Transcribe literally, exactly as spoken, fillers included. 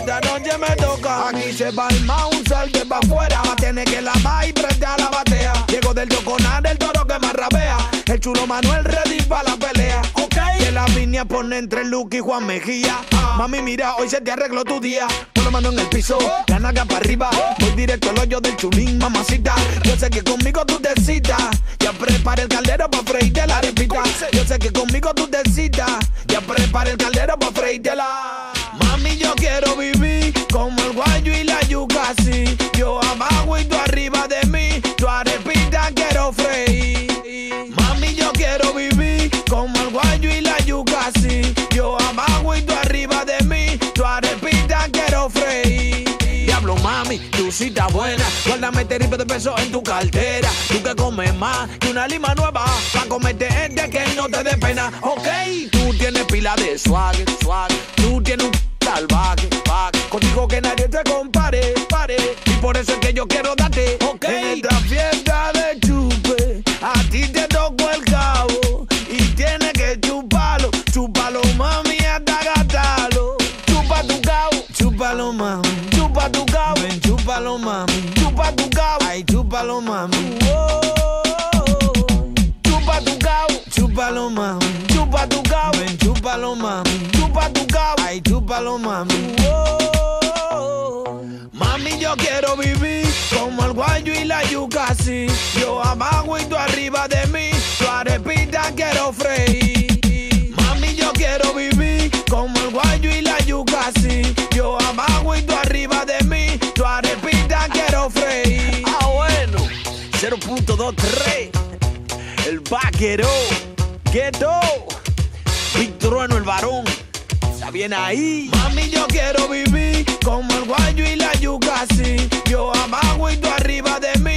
esta noche me toca. Aquí se va el mouse, salte pa' afuera. Tiene que lavar y prende a la batea. Llego del toconar, el toro que más rabea. El chulo Manuel ready pa' la pelea. Ok. Que la línea pone entre Luke y Juan Mejía. Ah. Mami, mira, hoy se te arregló tu día. Pon la mano en el piso, la naga pa' arriba. Voy directo al hoyo del chulín, mamacita. Yo sé que conmigo tú te citas. Ya prepara el caldero pa' freírte la arepita. Yo sé que conmigo tú te citas. Ya prepara el caldero pa' freírte la. Mami, yo quiero vivir como el guayo y la yuca, así. Yo abajo y tú arriba de mí. Tu arepita quiero freír. Mami, yo quiero vivir como el guayo y la yuca, así. Yo abajo y tú arriba de mí. Tu arepita quiero freír. Diablo, mami, tu cita buena. Guárdame este ripio de peso en tu cartera. Tú que comes más que una lima nueva. Pa' comerte este que no te dé pena. Ok, tú tienes pila de swag, swag. Tú tienes un salvaje, vague. Contigo que nadie te compare, pare. Y por eso es que yo quiero darte. Ok, en esta fiesta de chupe, a ti te tocó el cabo. Y tienes que chuparlo, chúpalo, mami, hasta gastarlo. Chupa tu cabo, chúpalo, mami. Chupa tu cabo, ven, chúpalo, mami. Chupa tu cabo, ay, chúpalo, mami. Oh, chupa tu cabo, chúpalo, mami. Chupa tu cabo, ven, chúpalo, mami. Chupa tu cabo, ay, chúpalo, mami. Oh, mami, yo quiero vivir como el guayo y la yuca, así. Yo abajo y tú arriba de mí. Tu arepita quiero freír. Mami, yo quiero vivir como el guayo y la yuca, así. Yo abajo y tú arriba de mí. Tu arepita quiero freír. Ah, bueno. cero punto veintitrés. El vaquero. Ghetto. Big Trueno, el varón. Está bien ahí. Mami, yo quiero vivir como el guayo y la yuca, así. Yo abajo y tú arriba de mí.